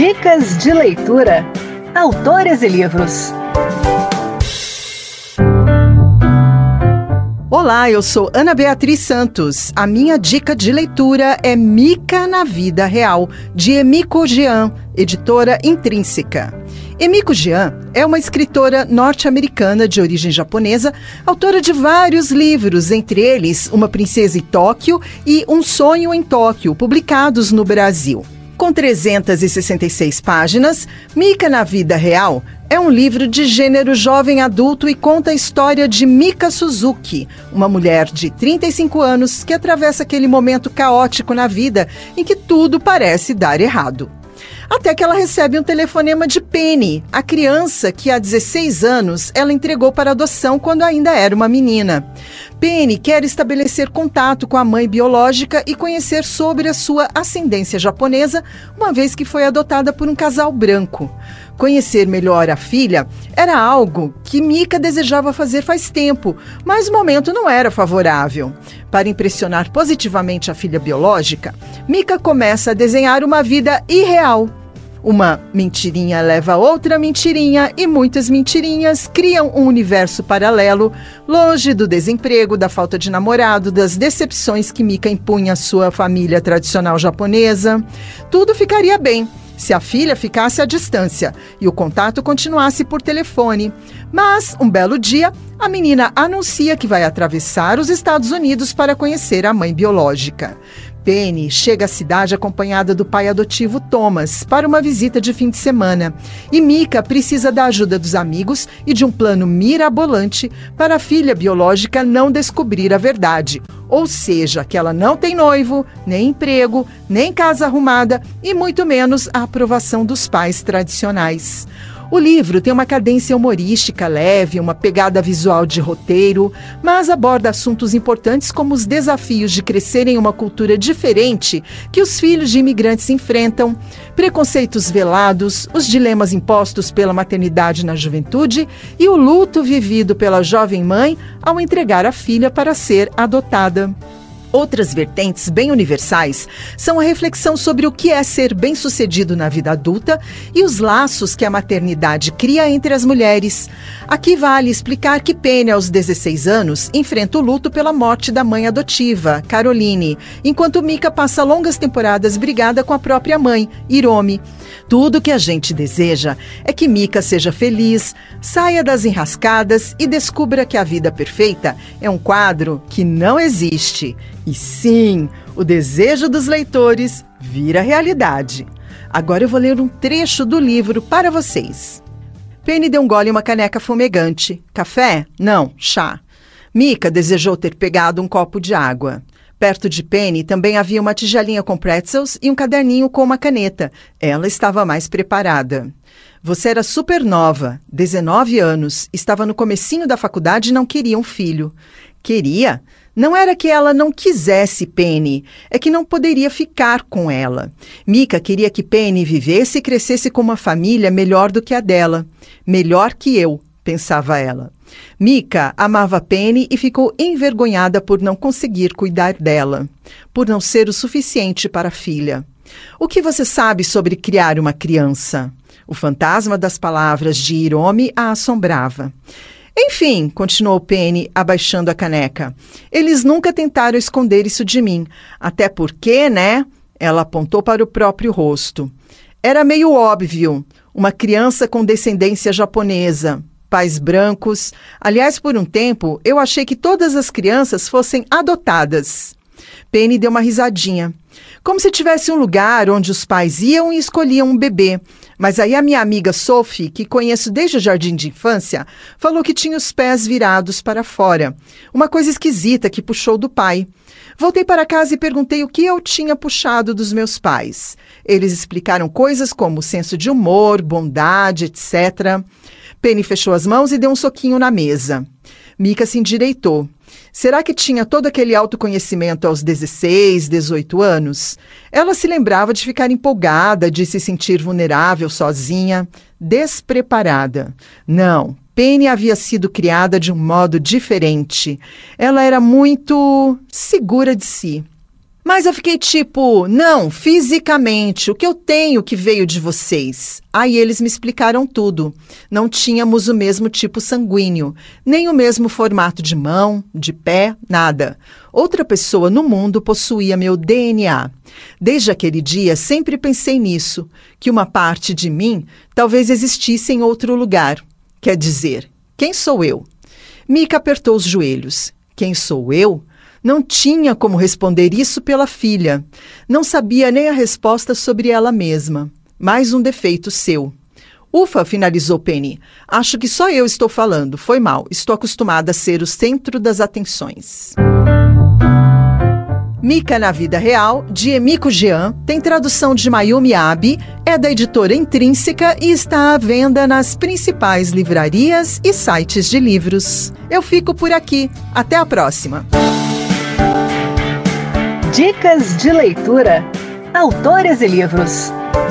Dicas de leitura. Autores e livros. Olá, eu sou Ana Beatriz Santos. A minha dica de leitura é Mika na Vida Real, de Emiko Jean, editora Intrínseca. Emiko Jean é uma escritora norte-americana de origem japonesa, autora de vários livros, entre eles Uma Princesa em Tóquio e Um Sonho em Tóquio, publicados no Brasil. Com 366 páginas, Mika na Vida Real é um livro de gênero jovem adulto e conta a história de Mika Suzuki, uma mulher de 35 anos que atravessa aquele momento caótico na vida em que tudo parece dar errado. Até que ela recebe um telefonema de Penny, a criança que há 16 anos ela entregou para adoção quando ainda era uma menina. Penny quer estabelecer contato com a mãe biológica e conhecer sobre a sua ascendência japonesa, uma vez que foi adotada por um casal branco. Conhecer melhor a filha era algo que Mika desejava fazer faz tempo, mas o momento não era favorável. Para impressionar positivamente a filha biológica, Mika começa a desenhar uma vida irreal. Uma mentirinha leva a outra mentirinha e muitas mentirinhas criam um universo paralelo, longe do desemprego, da falta de namorado, das decepções que Mika impunha à sua família tradicional japonesa. Tudo ficaria bem se a filha ficasse à distância e o contato continuasse por telefone. Mas, um belo dia, a menina anuncia que vai atravessar os Estados Unidos para conhecer a mãe biológica. Penny chega à cidade acompanhada do pai adotivo Thomas para uma visita de fim de semana. E Mika precisa da ajuda dos amigos e de um plano mirabolante para a filha biológica não descobrir a verdade. Ou seja, que ela não tem noivo, nem emprego, nem casa arrumada e muito menos a aprovação dos pais tradicionais. O livro tem uma cadência humorística leve, uma pegada visual de roteiro, mas aborda assuntos importantes como os desafios de crescer em uma cultura diferente que os filhos de imigrantes enfrentam, preconceitos velados, os dilemas impostos pela maternidade na juventude e o luto vivido pela jovem mãe ao entregar a filha para ser adotada. Outras vertentes bem universais são a reflexão sobre o que é ser bem-sucedido na vida adulta e os laços que a maternidade cria entre as mulheres. Aqui vale explicar que Penny, aos 16 anos, enfrenta o luto pela morte da mãe adotiva, Caroline, enquanto Mika passa longas temporadas brigada com a própria mãe, Hiromi. Tudo que a gente deseja é que Mika seja feliz, saia das enrascadas e descubra que a vida perfeita é um quadro que não existe. E sim, o desejo dos leitores vira realidade. Agora eu vou ler um trecho do livro para vocês. Penny deu um gole em uma caneca fumegante. Café? Não, chá. Mika desejou ter pegado um copo de água. Perto de Penny também havia uma tigelinha com pretzels e um caderninho com uma caneta. Ela estava mais preparada. Você era super nova, 19 anos, estava no comecinho da faculdade e não queria um filho. Queria? Não era que ela não quisesse Penny, é que não poderia ficar com ela. Mika queria que Penny vivesse e crescesse com uma família melhor do que a dela. Melhor que eu, pensava ela. Mika amava Penny e ficou envergonhada por não conseguir cuidar dela, por não ser o suficiente para a filha. O que você sabe sobre criar uma criança? O fantasma das palavras de Hiromi a assombrava. Enfim, continuou Penny, abaixando a caneca, eles nunca tentaram esconder isso de mim. Até porque, né? Ela apontou para o próprio rosto. Era meio óbvio. Uma criança com descendência japonesa. Pais brancos. Aliás, por um tempo, eu achei que todas as crianças fossem adotadas. Penny deu uma risadinha. Como se tivesse um lugar onde os pais iam e escolhiam um bebê. Mas aí a minha amiga Sophie, que conheço desde o jardim de infância, falou que tinha os pés virados para fora. Uma coisa esquisita que puxou do pai. Voltei para casa e perguntei o que eu tinha puxado dos meus pais. Eles explicaram coisas como senso de humor, bondade, etc. Penny fechou as mãos e deu um soquinho na mesa. Mika se endireitou. Será que tinha todo aquele autoconhecimento aos 16, 18 anos? Ela se lembrava de ficar empolgada, de se sentir vulnerável, sozinha, despreparada. Não, Penny havia sido criada de um modo diferente. Ela era muito segura de si. Mas eu fiquei tipo, não, fisicamente, o que eu tenho que veio de vocês? Aí eles me explicaram tudo. Não tínhamos o mesmo tipo sanguíneo, nem o mesmo formato de mão, de pé, nada. Outra pessoa no mundo possuía meu DNA. Desde aquele dia, sempre pensei nisso, que uma parte de mim talvez existisse em outro lugar. Quer dizer, quem sou eu? Mika apertou os joelhos. Quem sou eu? Não tinha como responder isso pela filha. Não sabia nem a resposta sobre ela mesma. Mais um defeito seu. Ufa, finalizou Penny. Acho que só eu estou falando. Foi mal. Estou acostumada a ser o centro das atenções. Mika na Vida Real, de Emiko Jean, tem tradução de Mayumi Abe, é da editora Intrínseca e está à venda nas principais livrarias e sites de livros. Eu fico por aqui. Até a próxima. Dicas de leitura. Autores e livros.